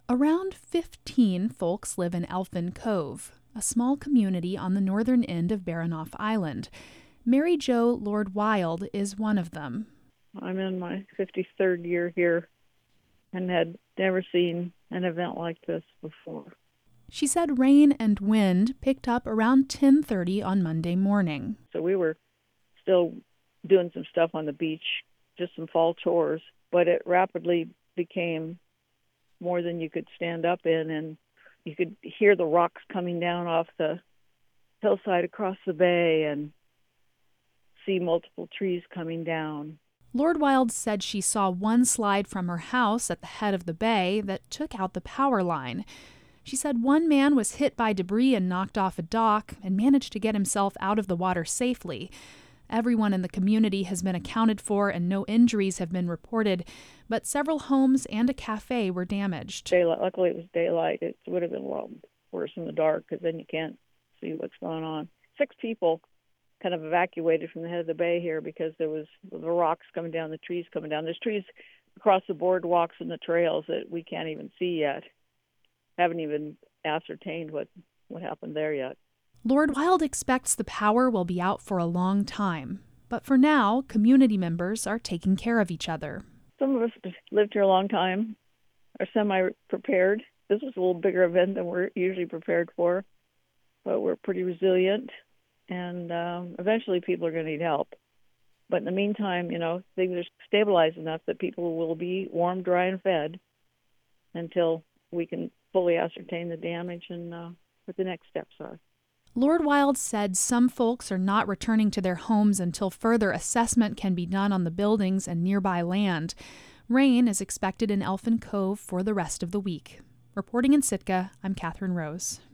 Around 15 folks live in Elfin Cove, a small community on the northern end of Baranof Island. Mary Jo Lord Wild is one of them. I'm in my 53rd year here and had never seen an event like this before. She said rain and wind picked up around 10:30 on Monday morning. So we were still doing some stuff on the beach, just some fall chores, but it rapidly became more than you could stand up in, and you could hear the rocks coming down off the hillside across the bay and see multiple trees coming down. Lord Wild said she saw one slide from her house at the head of the bay that took out the power line. She said one man was hit by debris and knocked off a dock and managed to get himself out of the water safely. Everyone in the community has been accounted for and no injuries have been reported, but several homes and a cafe were damaged. Luckily, it was daylight. It would have been a lot worse in the dark because then you can't see what's going on. 6 people kind of evacuated from the head of the bay here because there was the rocks coming down, the trees coming down. There's trees across the boardwalks and the trails that we can't even see yet. Haven't even ascertained what happened there yet. Lord Wild expects the power will be out for a long time, but for now, community members are taking care of each other. Some of us have lived here a long time, are semi-prepared. This was a little bigger event than we're usually prepared for, but we're pretty resilient, and eventually people are going to need help. But in the meantime, things are stabilized enough that people will be warm, dry, and fed until we can fully ascertain the damage and what the next steps are. Lord Wild said some folks are not returning to their homes until further assessment can be done on the buildings and nearby land. Rain is expected in Elfin Cove for the rest of the week. Reporting in Sitka, I'm Catherine Rose.